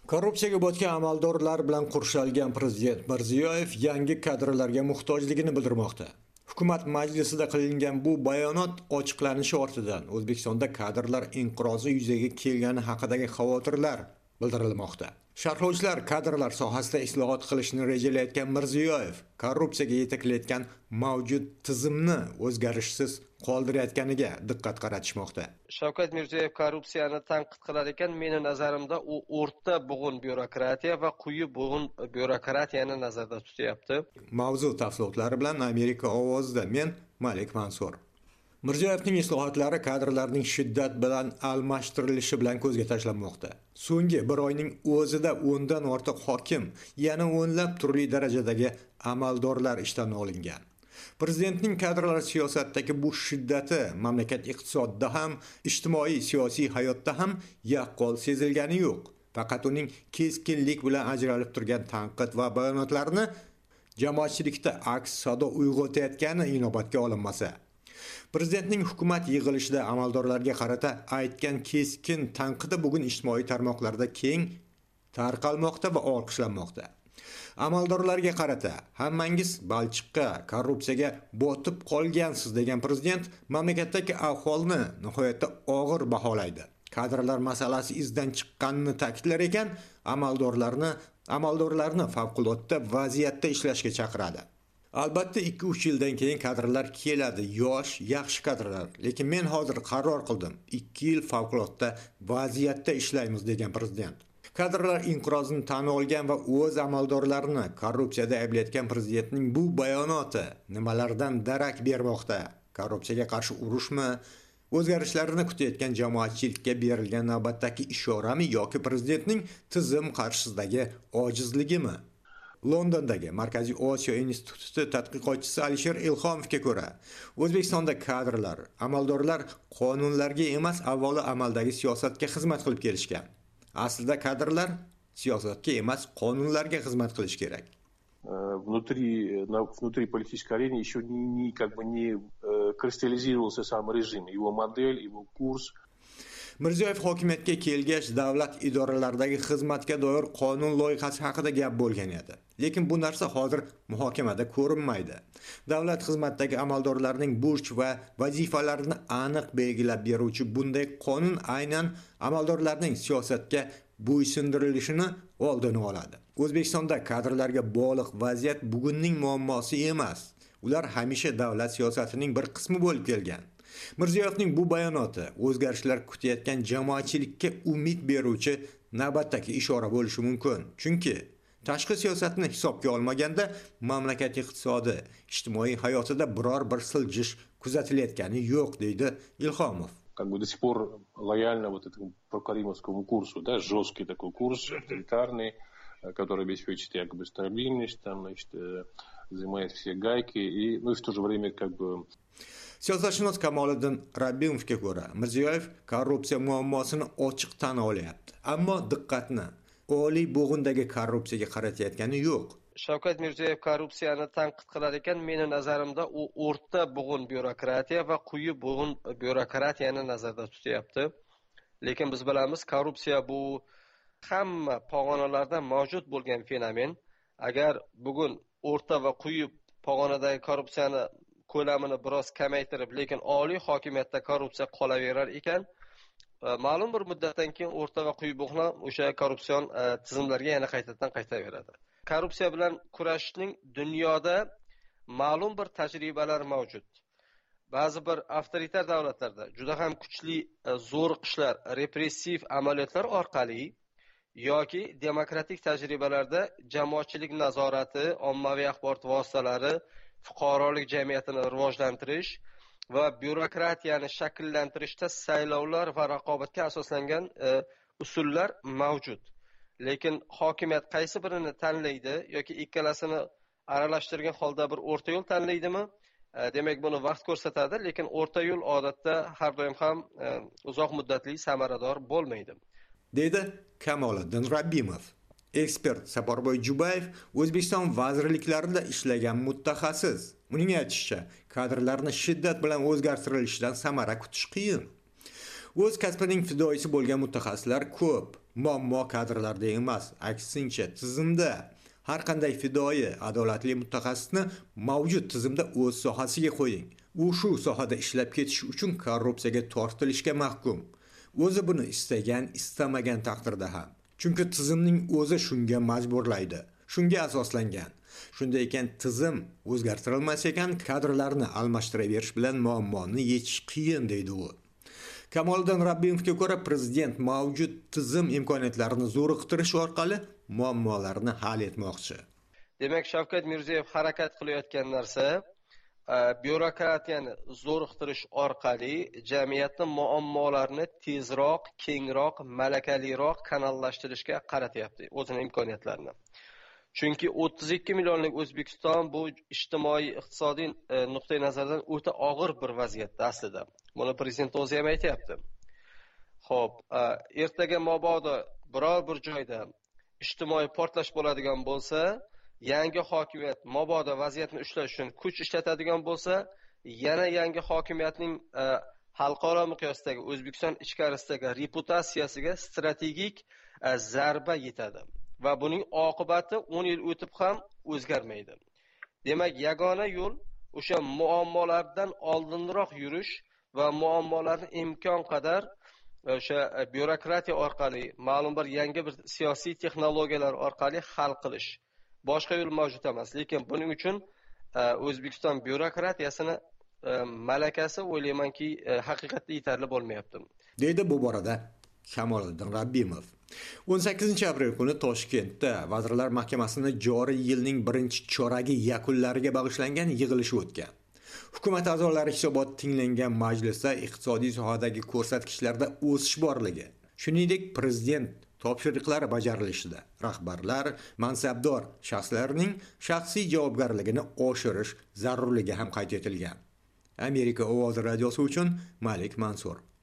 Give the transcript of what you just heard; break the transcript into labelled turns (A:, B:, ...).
A: Korrupsiyaga botgan amaldorlar bilan qurshalgan prezident Mirziyoyev yangi kadrlarga muhtojligini bildirmoqda. Hukumat majlisida qilingan bu bayonot ochiqlanishi ortidan O'zbekistonda kadrlar inqirozi yuzaga kelgani haqidagi xavotirlar bildirilmoqda. Sharhlovchilar kadrlar sohasida islohot qilishni rejalayotgan Mirziyoyev korrupsiyaga yetaklayotgan mavjud tizimni o'zgarishsiz qoldirayotganiga diqqat qaratishmoqda.
B: Shavkat Mirziyoyev korrupsiyani tanqid qilar ekan, meni nazarimda u o'rta bug'un byurokratiya va quyi bug'un byurokratiyani nazarda tutyapti.
A: Mavzu tafsilotlari bilan Amerika ovozida men Malik Mansur. Mirziyoyevning islohotlari kadrlarning shiddat bilan almashtirilishi bilan ko'zga tashlanmoqda. So'nggi bir oyning o'zida 10 dan ortiq hokim, yana o'nlab turli darajadagi amaldorlar ishdan olingan. Prezidentning kadrlar siyosatidagi bu shiddati mamlakat iqtisodida ham, ijtimoiy siyosiy hayotda ham yaqqol sezilgani yo'q. Faqat uning keskinlik bilan ajralib turgan tanqid va bayonotlarini jamoatchilikda aks sado uyg'otayotgani inobatga olinmasa. Prezidentning hukumat yig'ilishida amaldorlarga qarata aytgan keskin tanqidi bugun ijtimoiy tarmoqlarda keng tarqalmoqda va olqishlanmoqda. Amaldorlarga qarata hammangiz balchiqqa, korrupsiyaga botib qolgansiz degan prezident mamlakatdagi ahvolni nihoyatda og'ir baholaydi. Kadrlar masalasi izdan chiqqanini ta'kidlar ekan, amaldorlarni favqulodda vaziyatda ishlashga chaqiradi. Albatta 2-3 yildan keyin kadrlar keladi, yosh, yaxshi kadrlar. Lekin men hozir qaror qildim. 2 yil favqulodda vaziyatda ishlaymiz degan prezident. Kadrlar inqirozini tan olgan va o'z amaldorlarini korrupsiyada ayblayotgan prezidentning bu bayonoti nimalardan darak bermoqda? Korrupsiyaga qarshi urushmi? O'zgarishlarni kutayotgan jamoatchilikka berilgan navbatdagi ishorami yoki prezidentning tizim qarshisidagi ojizligimi? Londondagi Markaziy Osiyo instituti tadqiqotchisi Alisher Ilhomovga ko'ra, O'zbekistonda kadrlar, amaldorlar qonunlarga emas, avvalo amaldagi siyosatga xizmat qilib kelishgan. Aslida kadrlar siyosatga emas, qonunlarga xizmat qilish kerak.
C: Внутри политической арены еще не кристаллизировался сам режим, его модель, его курс.
A: Mirziyoyev hokimiyatga kelgach, davlat idoralaridagi xizmatga doir qonun loyihasi haqida gap bo'lgan edi. Lekin bu narsa hozir muhokamada ko'rinmaydi. Davlat xizmatidagi amaldorlarning burch va vazifalarini aniq belgilab beruvchi bunday qonun aynan amaldorlarning siyosatga bo'ysundirilishini oldini oladi. O'zbekistonda kadrlarga bog'liq vaziyat bugunning muammosi emas. Ular hamisha davlat siyosatining bir qismi bo'lib kelgan. Mirziyoyevning bu bayonoti o'zgarishlar kutayotgan jamoatchilikka umid beruvchi navbatdagi ishora bo'lishi mumkin. Chunki tashqi siyosatni hisobga olmaganda mamlakat iqtisodi, ijtimoiy hayotida biror bir siljish kuzatilayotgani yo'q, deydi Ilhomov.
C: До сих пор лояльно этому прокаримовскому курсу, да, жесткий такой курс, авторитарный, который обеспечит якобы стабильность, занимает все гайки, и в то же время
A: Siyosatshunos Kamoliddin Rabbimovga ko'ra, Mirziyoyev korrupsiya muammosini ochiq tan olyapti. Ammo diqqatni oliy bo'g'indagi korrupsiyaga qaratayotgani yo'q.
B: Shavkat Mirziyoyev korrupsiyani tanqid qilar ekan, meni nazarimda u o'rta bug'un byurokratiya va quyi bug'un byurokratiyani nazarda tutyapti. Lekin biz bilamiz, korrupsiya bu hamma pog'onalarda mavjud bo'lgan fenomen. Agar bugun o'rta va quyi pog'onadagi korrupsiyani ko'lamini biroz kamaytirib, lekin oliy hokimiyatda korrupsiya qolaverar ekan, ma'lum bir muddatdan keyin o'rta va quyi bug'un o'sha korrupsion tizimlarga yana qaytadan qaytaveradi. Korrupsiya bilan kurashishning dunyoda ma'lum bir tajribalar mavjud. Ba'zi bir avtoritar davlatlarda juda ham kuchli zo'riqishlar, repressiv amaliyotlar orqali yoki demokratik tajribalarda jamoatchilik nazorati, ommaviy axborot vositalari, fuqarolik jamiyatini rivojlantirish va byurokratiyani shakllantirishda saylovlar va raqobatga asoslangan usullar mavjud. Lekin hokimiyat qaysi birini tanlaydi yoki ikkalasini aralashtirgan holda bir o'rta yo'l tanlaydimi? Demak, buni vaqt ko'rsatadi, lekin o'rta yo'l odatda har doim ham uzoq muddatli samarador bo'lmaydi.
A: Deydi Kamoliddin Rabbimov. Ekspert Saparboy Jubayev O'zbekiston vazirliklarida ishlagan mutaxassis. Uning aytishicha, kadrlarni shiddat bilan o'zgartirilishidan samara kutish qiyin. O'z kasbining fidoyisi bo'lgan mutaxassislar ko'p. Muammo kadrlarda emas, aksincha tizimda. Har qanday fidoyi, adolatli mutaxassisni mavjud tizimda o'z sohasiga qo'ying. U shu sohada ishlab ketish uchun korrupsiyaga tortilishga mahkum. O'zi buni istagan, istamagan taqdirda ham. Chunki tizimning o'zi shunga majburlaydi. Shunga asoslangan. Shunday ekan tizim o'zgartirilmas ekan, kadrlarni almashtiraverish bilan muammoni yechish qiyin deydi u. Kamoliddin Rabbimovga ko'ra, prezident mavjud tizim imkoniyatlarini zo'riqtirish orqali muammolarni hal etmoqchi.
B: Demak, Shavkat Mirziyoyev harakat qilayotgan narsa byurokratiyani zo'riqtirish orqali jamiyatning muammolarini tezroq, kengroq, malakaliroq kanallashtirishga qaratyapti o'zining imkoniyatlarini. Chunki 32 millionlik O'zbekiston bu ijtimoiy, iqtisodiy nuqtai nazardan o'ta og'ir bir vaziyatda aslida. Buni prezident o'zi ham aytayapti. Xo'p, ertaga mabodo biror bir joyda ijtimoiy portlash bo'ladigan bo'lsa, yangi hokimiyat mabodo vaziyatni ushlash uchun kuch ishlatadigan bo'lsa, yana yangi hokimiyatning xalqaro miqyosdagi O'zbekiston ichkarisidagi reputatsiyasiga strategik zarba yetadi va buning oqibati 10 yil o'tib ham o'zgarmaydi. Demak, yagona yo'l o'sha muammolardan oldinroq yurish va muammolarni imkon qadar o'sha byurokratiya orqali, ma'lum bir yangi bir siyosiy texnologiyalar orqali hal qilish. Boshqa yo'l mavjud emas, lekin buning uchun O'zbekiston byurokratiyasini malakasi o'ylaymanki haqiqatda yetarli bo'lmayapti.
A: Deydi bu borada Kamoliddin Rabbimov. 18 aprel kuni Toshkentda Vazirlar Mahkamasining joriy yilning birinchi choragi yakunlariga bag'ishlangan yig'ilish o'tgan. Hukumat a'zolari hisobot tinglangan majlisda iqtisodiy sohadagi ko'rsatkichlarda o'sish borligi, shuningdek prezident topshiriqlari bajarilishida rahbarlar, mansabdor shaxslarning shaxsiy javobgarligini oshirish zarurligi ham qayd etilgan. Amerika ovozi radiosi uchun Malik Mansur.